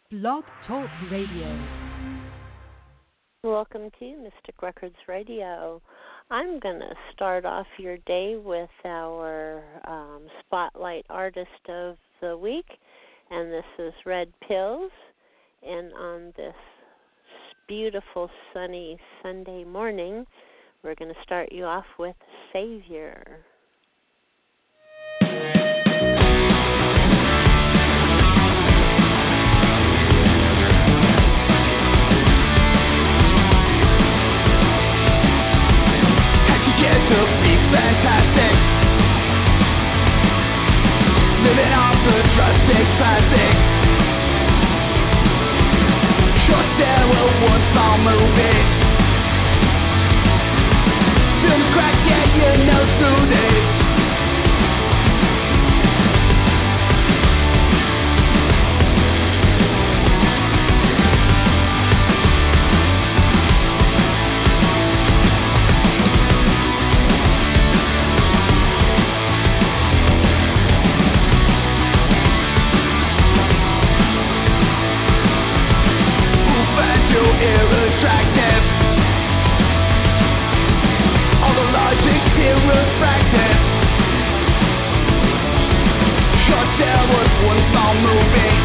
Blog Talk Radio. Welcome to Mystic Records Radio. I'm going to start off your day with our Spotlight Artist of the Week, and this is Red Pills. And on this beautiful sunny Sunday morning, we're going to start you off with Savior. Fantastic, living off the drastic classic. Trust there will one song movie. Feel the crack, yeah, you know through this. Attractive. All the logic irrefractive. Short there was one small movie.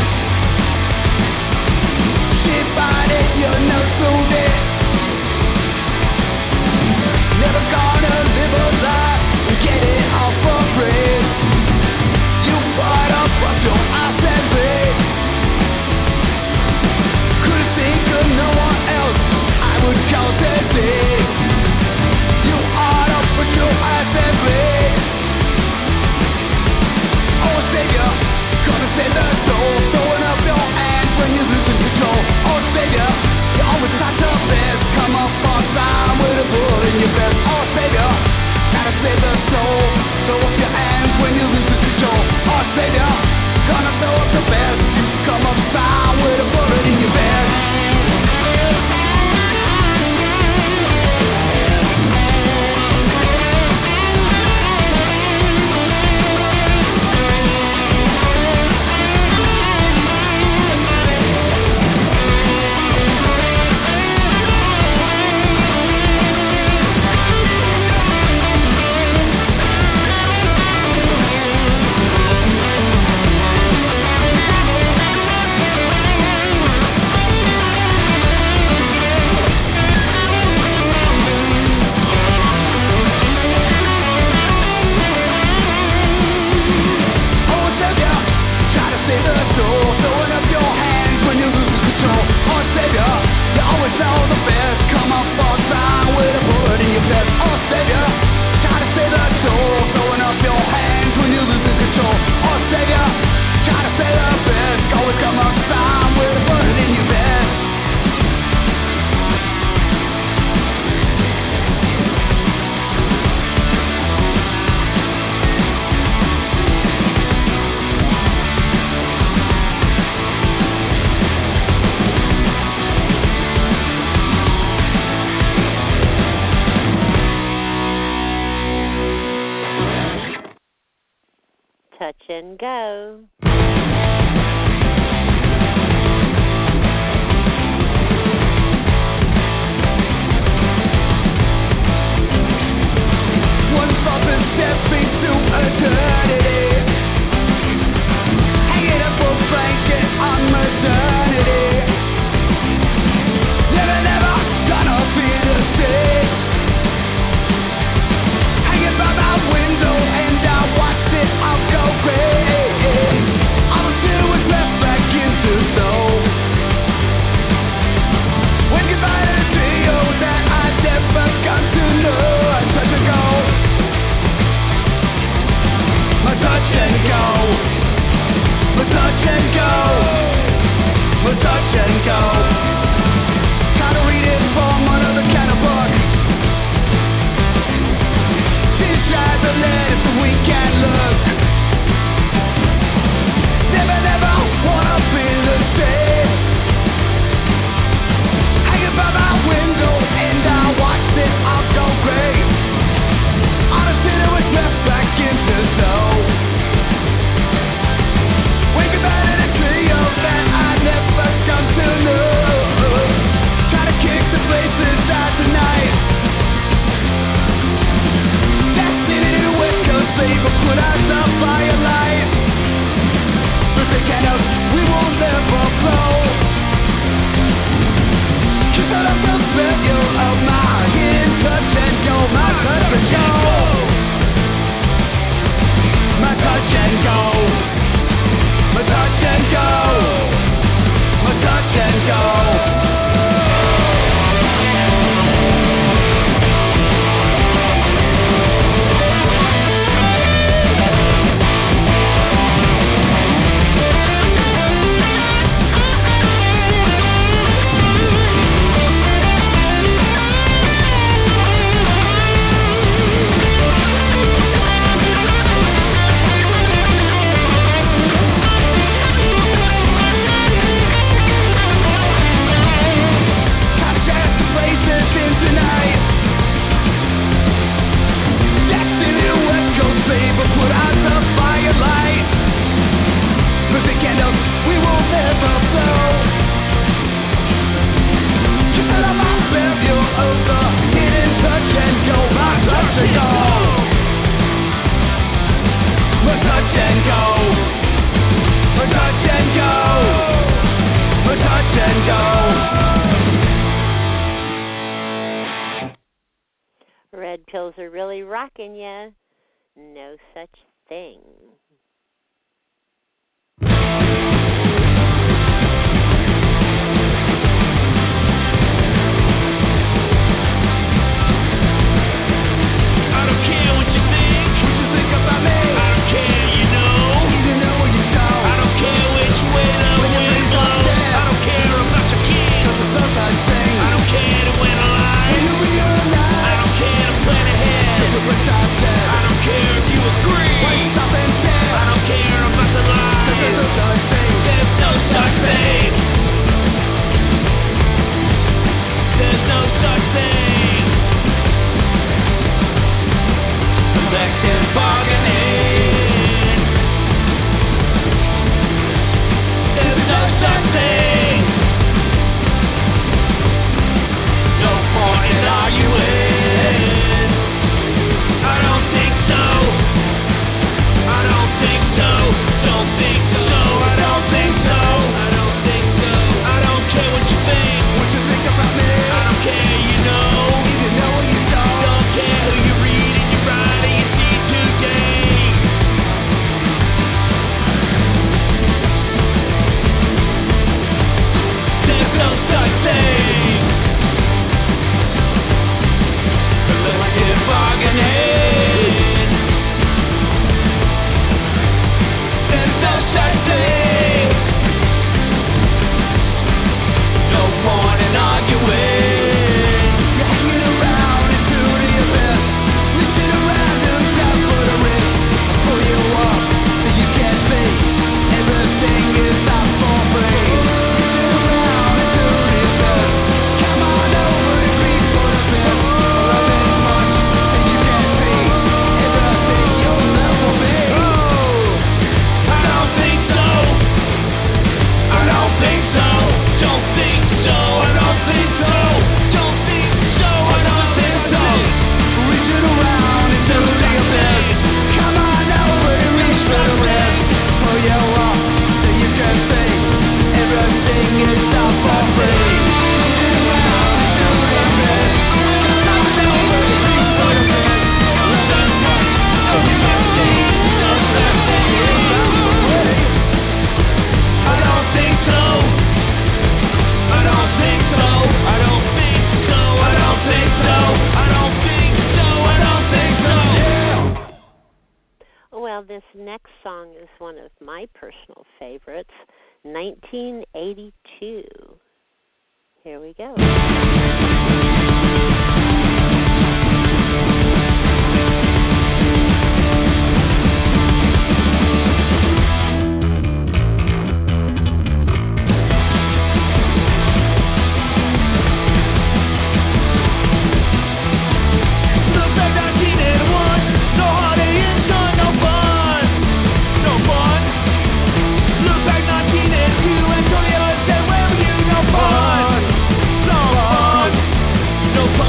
Shit by it, you know through it. Never gonna live a lie and get it all for free. You bought up until I said wait. Couldn't think of no one else I would count as it. You ought to put your eyes and bleed. Oh, Savior, gonna save the soul. Throwing up your hands when you lose control. Oh, Savior, you always got the best. Come up on time with a bullet in your vest. Oh, Savior, gotta save the soul. Throw up your hands when you lose control. Oh, Savior, gonna throw up the best. You come up time with a bullet in your vest. Touch and Go. One stop and stepping to eternity. Hanging up a blanket on maternity. Never gonna be the same. Hanging by my window and I watch it all go crazy. I'm still with left back into snow. When goodbye to the trio that I never got to know. I touch and go. My touch and go. My touch and go. My touch and go. Gotta read it from another kind of book. These guys are led so we can look. Never wanna be the same. Hanging by my window and I watch it all go great. Honestly, it was left back into snow. When goodbye to the trio that I never Red pills are really rocking ya. No such thing. This next song is one of my personal favorites, 1982. Here we go. No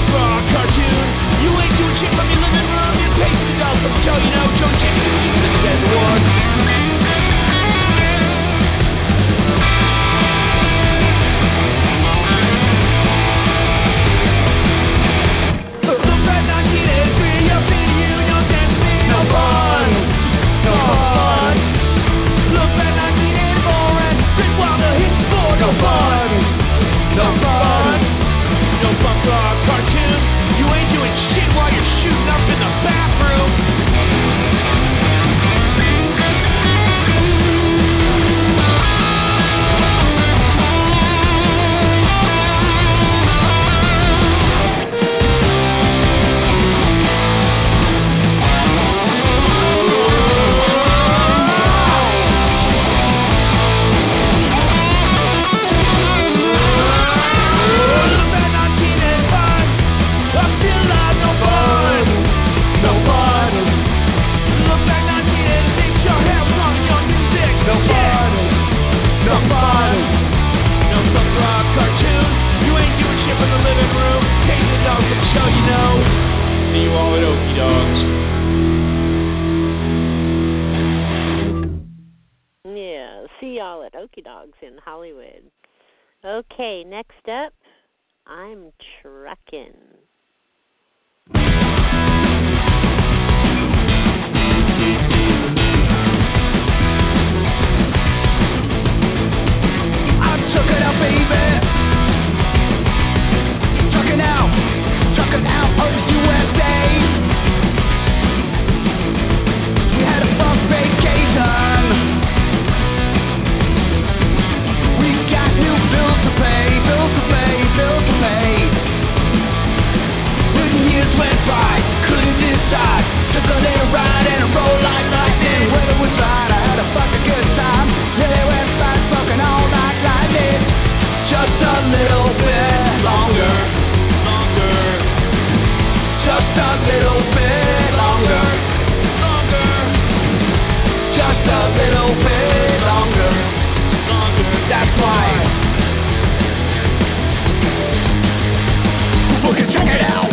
Pokey Dogs in Hollywood. Okay, next up, I'm Truckin'. I'm trucking out, baby. Trucking out of the USA. We had a fun vacation. We got new bills to pay. When years went by, couldn't decide. Took a little ride and a roll like lightning. Weather was right, I had a fucking good time. Yeah, they went by smoking all night lightning. Just a little bit longer. Just a little bit longer. Just a little bit longer. That's why. Fucking check it out.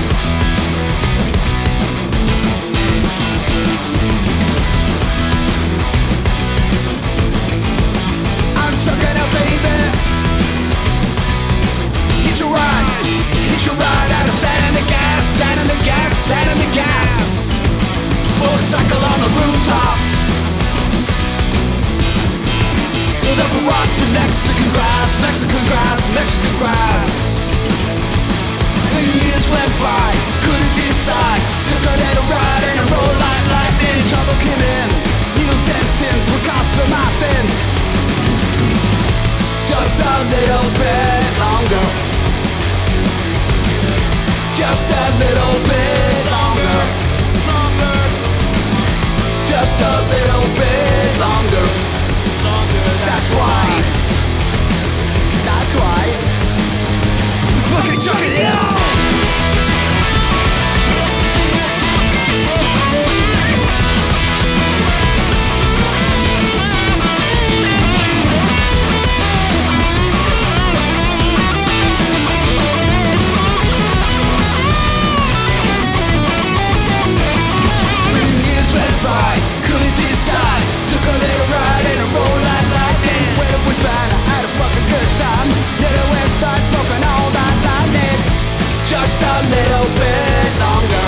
I'm trucking out, baby. Get your ride out of sand in the gas. Motorcycle on the rooftop. Build up a rock to Mexican grass. When years went by, couldn't decide. Took a little ride and a roll like lightning. Trouble came in, needle dentins were cost for my sins. Just a little bit longer. Just a little bit longer. Just a little bit longer. That's why. Fucking chuck it out. Couldn't decide. Took a little ride and a roll like lightning. Weather was bad, I had a fucking good time. Yeah, the west side smoking all that lightning. Just a little bit longer.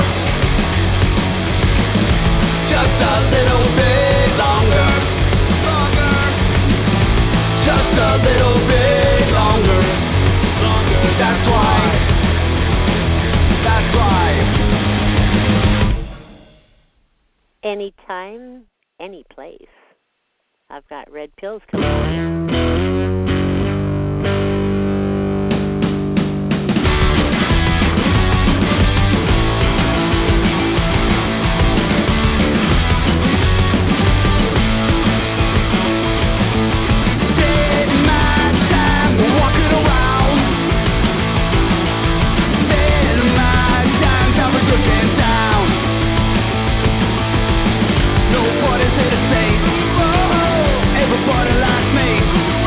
Just a little bit longer. Just a little bit longer. That's why. Anytime, any place. I've got Red Pills coming on. Nobody's here to save. Everybody like me.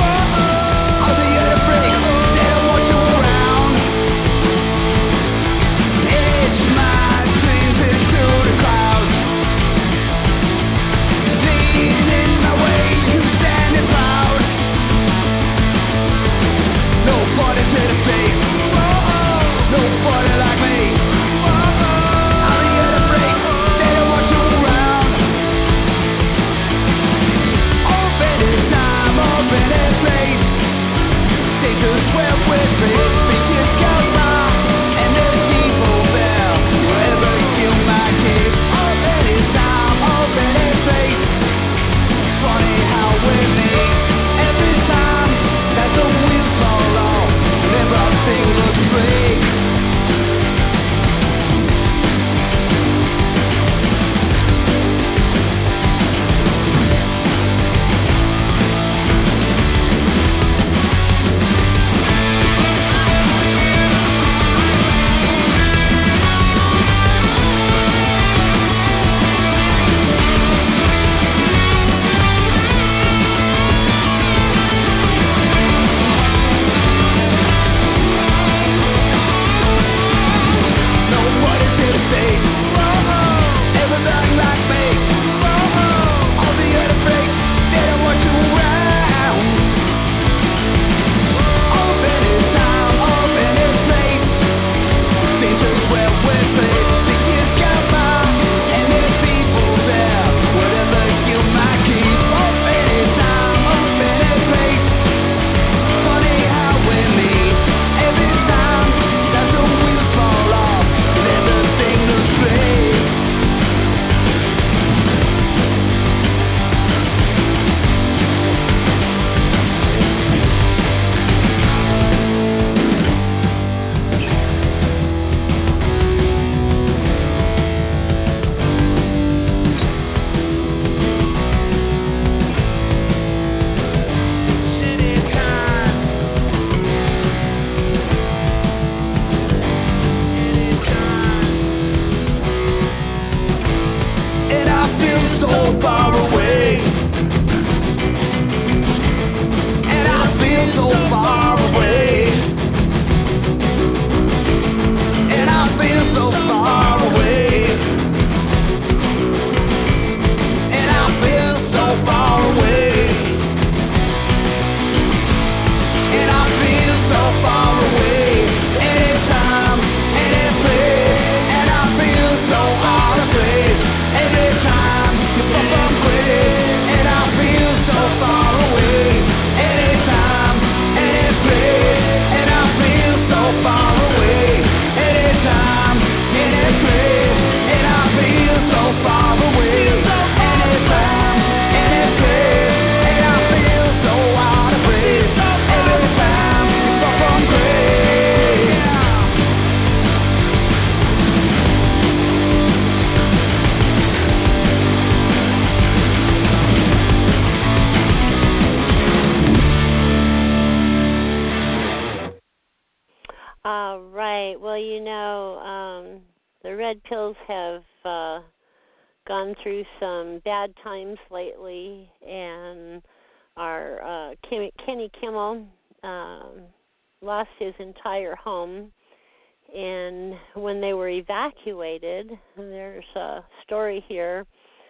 Red Pills have gone through some bad times lately, and our Kenny Kimmel lost his entire home. And when they were evacuated, there's a story here,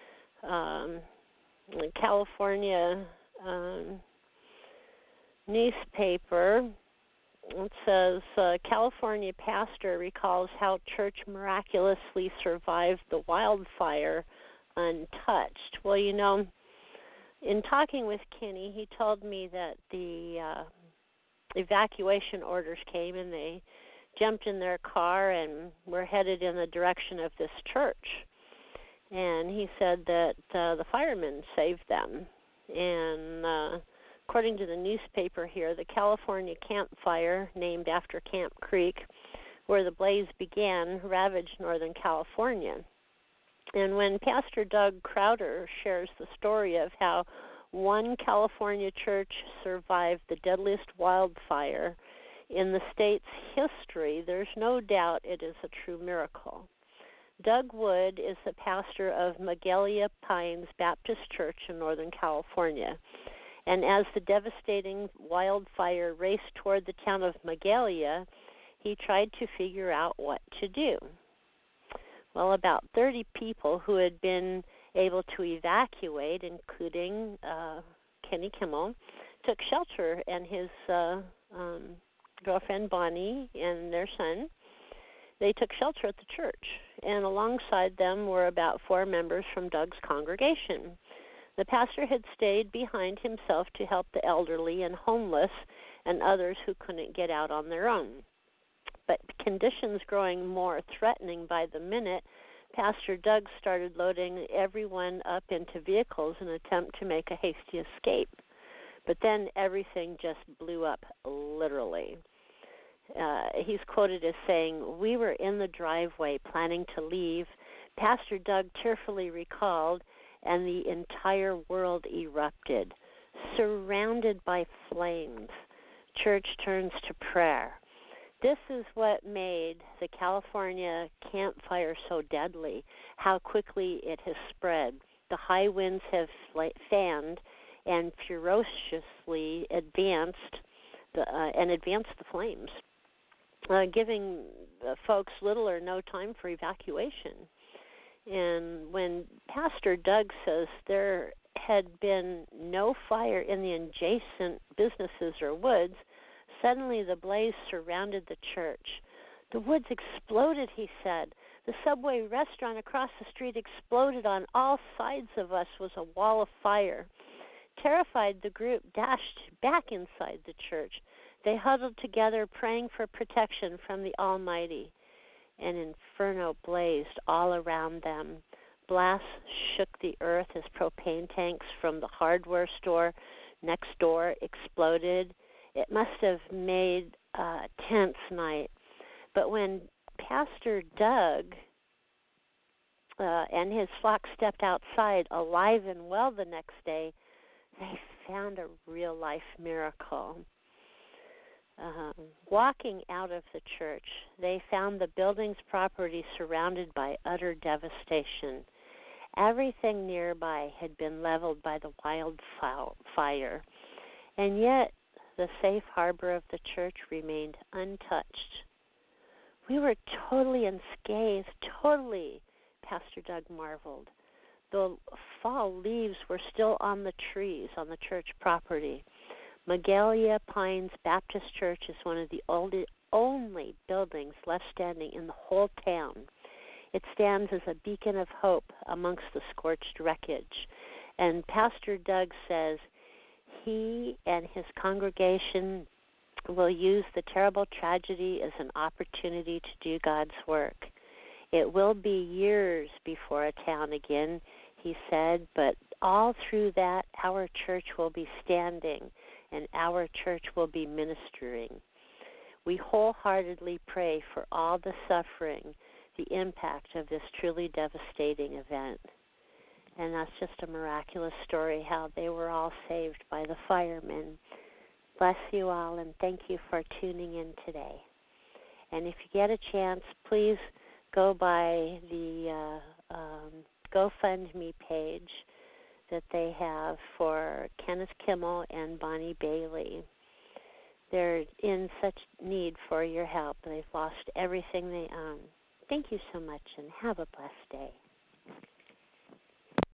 the California newspaper. It says, California pastor recalls how church miraculously survived the wildfire untouched. Well, you know, in talking with Kenny, he told me that the evacuation orders came and they jumped in their car and were headed in the direction of this church. And he said that the firemen saved them. And according to the newspaper here, the California Camp Fire, named after Camp Creek, where the blaze began, ravaged Northern California. And when Pastor Doug Crowder shares the story of how one California church survived the deadliest wildfire in the state's history, there's no doubt it is a true miracle. Doug Wood is the pastor of Magalia Pines Baptist Church in Northern California. And as the devastating wildfire raced toward the town of Magalia, he tried to figure out what to do. Well, about 30 people who had been able to evacuate, including Kenny Kimmel, took shelter, and his girlfriend Bonnie and their son, they took shelter at the church. And alongside them were about 4 members from Doug's congregation. The pastor had stayed behind himself to help the elderly and homeless and others who couldn't get out on their own. But conditions growing more threatening by the minute, Pastor Doug started loading everyone up into vehicles in an attempt to make a hasty escape. But then everything just blew up, literally. He's quoted as saying, "We were in the driveway planning to leave. Pastor Doug tearfully recalled, and the entire world erupted, surrounded by flames. Church turns to prayer." This is what made the California Camp Fire so deadly, how quickly it has spread. The high winds have fanned and ferociously advanced the flames, giving folks little or no time for evacuation. And when Pastor Doug says there had been no fire in the adjacent businesses or woods, suddenly the blaze surrounded the church. The woods exploded, he said. The Subway restaurant across the street exploded. On all sides of us was a wall of fire. Terrified, the group dashed back inside the church. They huddled together, praying for protection from the Almighty. An inferno blazed all around them. Blasts shook the earth as propane tanks from the hardware store next door exploded. It must have made a tense night. But when Pastor Doug and his flock stepped outside alive and well the next day, they found a real-life miracle. Walking out of the church, they found the building's property surrounded by utter devastation. Everything nearby had been leveled by the wildfire, and yet the safe harbor of the church remained untouched. "We were totally unscathed, totally," Pastor Doug marveled. The fall leaves were still on the trees on the church property. Magalia Pines Baptist Church is one of the only buildings left standing in the whole town. It stands as a beacon of hope amongst the scorched wreckage. And Pastor Doug says he and his congregation will use the terrible tragedy as an opportunity to do God's work. It will be years before a town again, he said, but all through that, our church will be standing and our church will be ministering. We wholeheartedly pray for all the suffering, the impact of this truly devastating event. And that's just a miraculous story, how they were all saved by the firemen. Bless you all, and thank you for tuning in today. And if you get a chance, please go by the GoFundMe page that they have for Kenneth Kimmel and Bonnie Bailey. They're in such need for your help. They've lost everything they own. Thank you so much, and have a blessed day.